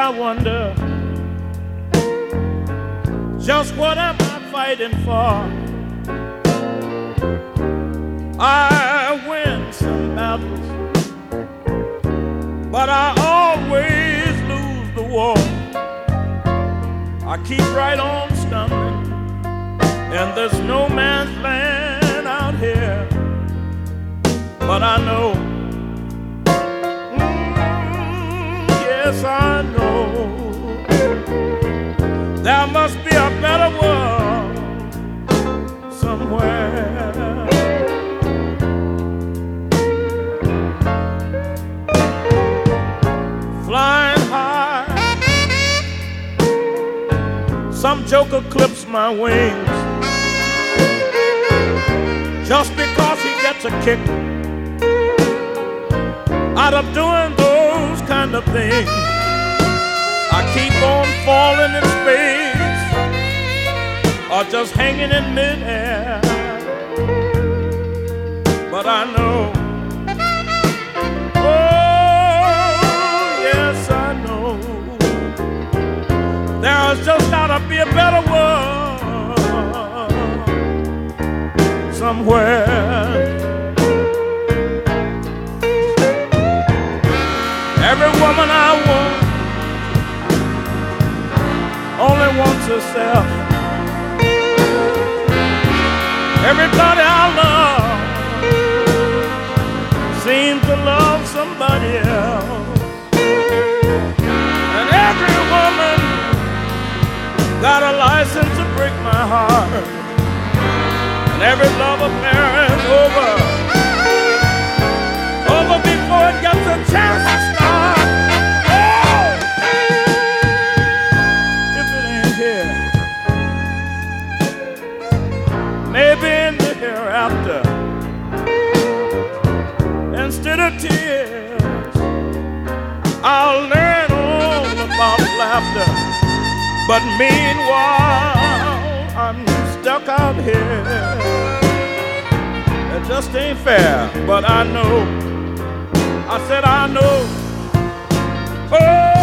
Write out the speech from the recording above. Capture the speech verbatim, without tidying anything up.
I wonder, just what am I fighting for? I win some battles, but I always lose the war. I keep right on stumbling, and there's no man's land out here. But I know, mm, yes I know, there must be a better world somewhere. Flying high, some joker clips my wings just because he gets a kick out of doing those kind of things. I keep on falling in space or just hanging in midair. But I know, oh yes I know, there's just gotta be a better world somewhere. Every woman I want only wants herself. Everybody I love seems to love somebody else. And every woman got a license to break my heart. And every love affair is over, over before it gets a chance to start. Maybe in the hereafter, instead of tears, I'll learn all about laughter. But meanwhile, I'm stuck out here. It just ain't fair, but I know, I said I know. Oh,